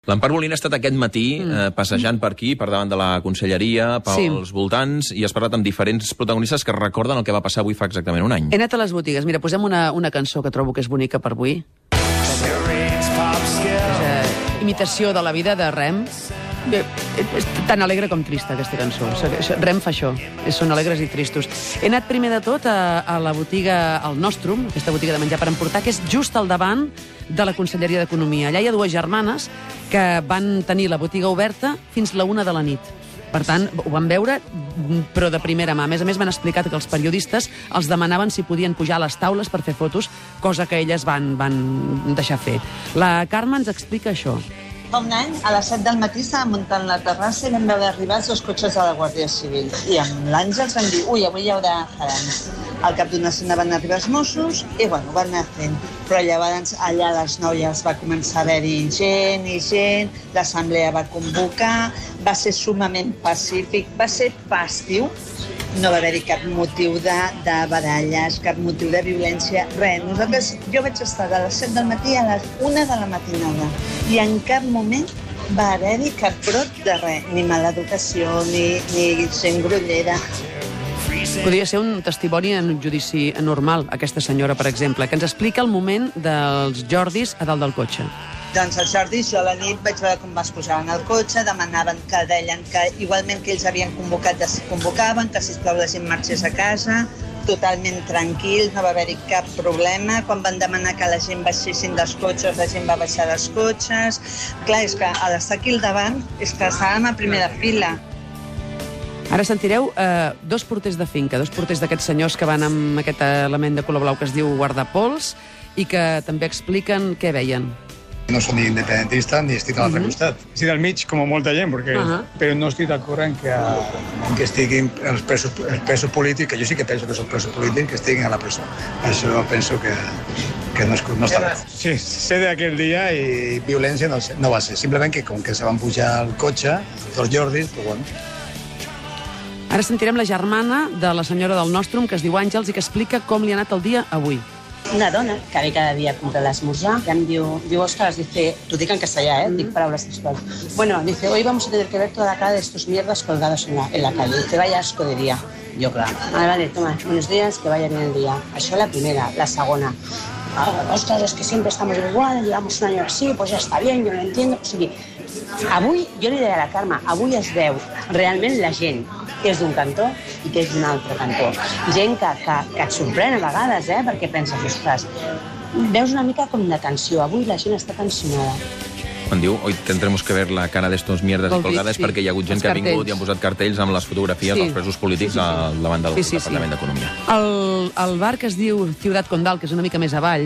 L'Empar Molina ha estat aquest matí passejant per aquí, per davant de la conselleria, pels voltants, i has parlat amb diferents protagonistes que recorden el que va passar avui fa exactament un any. He anat a les botigues. Mira, posem una cançó que trobo que és bonica per avui. Imitació de la vida de Rem. És tan alegre com trista, aquesta cançó. Rem fa això. Són alegres i tristos. He anat primer de tot a la botiga, al Nostrum, aquesta botiga de menjar per emportar, que és just al davant de la Conselleria d'Economia. Allà hi ha dues germanes que van tenir la botiga oberta fins la 1 de la nit. Per tant, ho van veure, però de primera mà. A més, m'han explicat que els periodistes els demanaven si podien pujar a les taules per fer fotos, cosa que elles van deixar fer. La Carme ens explica això. Fa un any, a les 7 del matí, estàvem muntant la terrassa i vam veure arribar els 2 cotxes de la Guàrdia Civil. I amb l'Àngels vam dir, avui hi haurà jarana. Al cap d'una estona van arribar els Mossos i, ho van anar fent. Però llavors, allà a les 9 ja es va començar a haver-hi gent i gent, l'assemblea va convocar, va ser sumament pacífic, va ser festiu. No va haver-hi cap motiu de baralles, cap motiu de violència, res. Jo vaig estar de les 7 del matí a les 1 de la matinada i en cap moment va haver-hi cap brot de res, ni mala educació, ni gent grollera. Podria ser un testimoni en un judici normal, aquesta senyora, per exemple, que ens explica el moment dels Jordis a dalt del cotxe. Doncs el Jordi, jo a la nit vaig veure com es posaven al cotxe, demanaven que deien que igualment que ells havien convocat, convocaven, que sisplau la gent marxés a casa, totalment tranquils, no va haver-hi cap problema. Quan van demanar que la gent baixessin dels cotxes, la gent va baixar dels cotxes. Clar, és que a l'estar aquí al davant és que estàvem a primera fila. Ara sentireu 2 porters de finca, 2 porters d'aquests senyors que van amb aquest element de color blau que es diu guardapols i que també expliquen què veien. No soy ni independentista ni estic a l'altre costat. Estic al mig, com molta gent, però no estic d'acord en que estiguin els presos polítics, que jo sí que penso que són presos polítics, que estiguin a la presó. Això penso que no està bé. Sí, sé d'aquell dia i violència no va ser. Simplement que com que se van pujar al cotxe, 2 Jordis, doncs bueno. Ara sentirem la germana de la senyora del Nostrum, que es diu Àngels, i que explica com li ha anat el dia avui. Una dona que ve cada día a comprar l'esmorzar, que em diu, Òscar, dice, t'ho dic en castellà, dic paraules textuals. Bueno, dice, hoy vamos a tener que ver toda la cara de estos mierdas colgados en la calle. Dice, vaya asco de día. Yo, claro. Vale, toma, buenos días, que vaya bien el día. Això la primera. La segona. Ostras, es que siempre estamos igual, llevamos un año así, pues ya está bien, yo lo entiendo. O sigui, avui, jo li deia a la Carme, avui es veu realment la gent que és d'un cantó i que és d'un altre cantó. Gent que et sorprèn a vegades, perquè penses, ostres, veus una mica com de tensió. Avui la gent està tensionada. Quan diu, hoy tendremos que ver la cara d'estos mierdes colgades, perquè hi ha hagut gent que ha vingut i han posat cartells amb les fotografies dels presos polítics al davant del Departament d'Economia. El bar que es diu Ciudad Condal, que és una mica més avall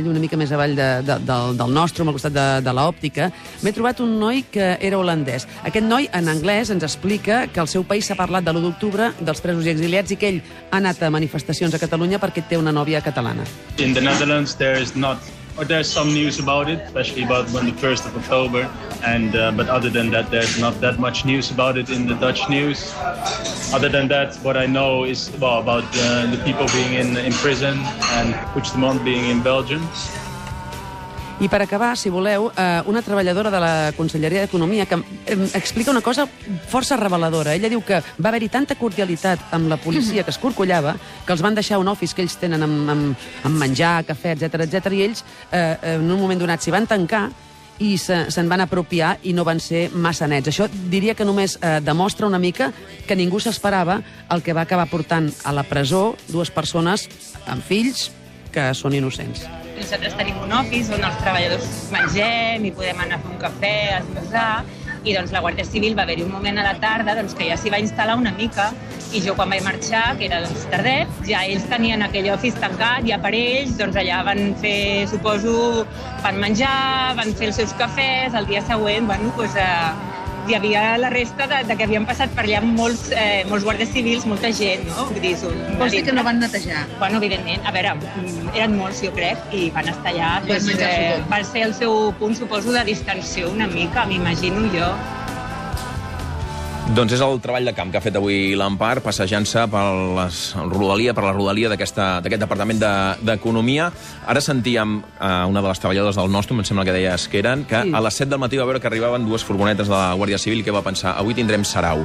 del Nostrum, al costat de l'òptica, m'he trobat un noi que era holandès. Aquest noi, en anglès, ens explica que al seu país s'ha parlat de l'1 d'octubre, dels presos i exiliats, i que ell ha anat a manifestacions a Catalunya perquè té una nòvia catalana. In the Netherlands there is not there's some news about it, especially about when the 1st of October, but other than that, there's not that much news about it in the Dutch news. Other than that, what I know is about the people being in prison and Puigdemont being in Belgium. I per acabar, si voleu, una treballadora de la Conselleria d'Economia que explica una cosa força reveladora. Ella diu que va haver-hi tanta cordialitat amb la policia que es corcollava que els van deixar un office que ells tenen amb menjar, cafè, etc i ells en un moment donat s'hi van tancar i se'n van apropiar i no van ser massa nets. Això diria que només demostra una mica que ningú s'esperava el que va acabar portant a la presó 2 persones amb fills que són innocents. Nosaltres tenim un office on els treballadors mengem i podem anar a fer un cafè, a esmorzar, i doncs la Guàrdia Civil va haver-hi un moment a la tarda que ja s'hi va instal·lar una mica, i jo quan vaig marxar, que era tardet, ja ells tenien aquell office tancat, ja per ells, doncs allà van fer, suposo, van menjar, van fer els seus cafès, el dia següent, bueno, doncs hi havia la resta de que havien passat per allà molts guàrdies civils, molta gent, no? Vols dir que no van netejar? Bueno, evidentment, a veure, eren molts, jo crec, i van estar allà, va ser el seu punt, suposo, de distensió una mica, m'imagino jo. Doncs és el treball de camp que ha fet avui l'Empar, passejant-se per la rodalia d'aquest Departament d'Economia. Ara sentíem una de les treballadores del Nostrum, em sembla que deies que eren, que a les 7 del matí va veure que arribaven 2 furgonetes de la Guàrdia Civil i que va pensar, avui tindrem sarau.